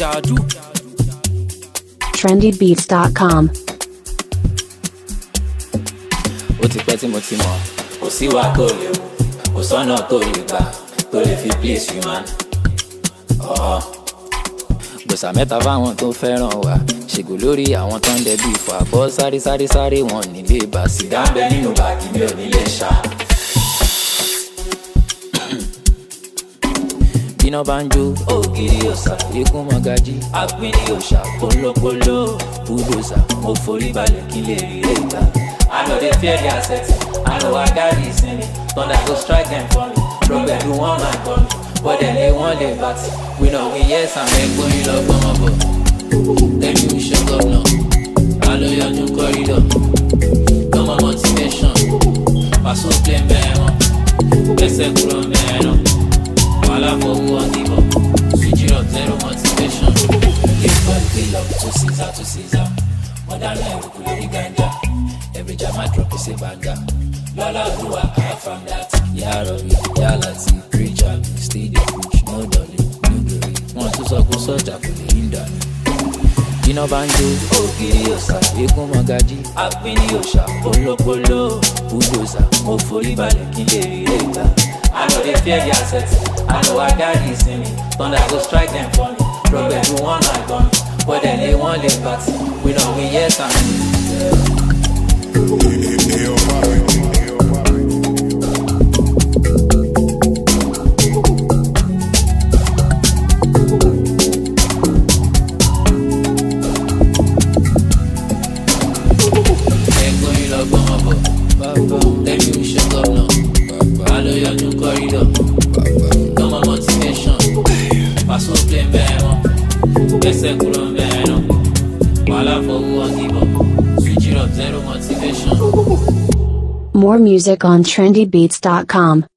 Jadu. trendybeats.com. Ó ti pẹ́ tí mo ti mọ̀, kò sí wa tó lè wò, kò sọ́nà tó lè gbà, tó lè fi please you man. Gbèsà mẹ́ta fáwọn tó fẹ́ràn wa, ṣègùn lórí àwọn tó ń dẹbí ìfọ̀ àbọ̀ sáré wọn nílé bá sìgá ń bẹ nínú báàgì mi ò nílé ṣá. Bíná bá ń jó ògiri òsà, ikú mọ́gájí àpíní òòṣà, pólópóló búdòsà, mo forí balẹ̀ kí lè rí rẹ̀ gbà. I know they fear the assets, I know I got this in me. Thunder go strike them for me, problem do one man for me. But then they want the bat, we know we yes and make money love come up. Tell me we should go now, I know your new corridor. Come on motivation, pass on play man, let's say cool on man. All I for who I give up, switch it up, zero motivation. Give one kill up to Caesar. Modern life, we could ganja. Every jam I drop is a banger. Lola do I from that. Ya Rabbi, Ya Lati, preacher, stay the preach, no dolly, no glory. Want to suck on soldier for the hinder. Bíná bá ń jó ògiri òsà, ikú mọ́gájí àpíní òòṣà, pólópóló búdòsà, mo forí balẹ̀ kí lè rí rẹ̀ gbà. I know they fear the assets, I know I got this in me. Thunder go strike them for me, problem do one night on me. But then they want the party, we know we yes and More music on trendybeats.com.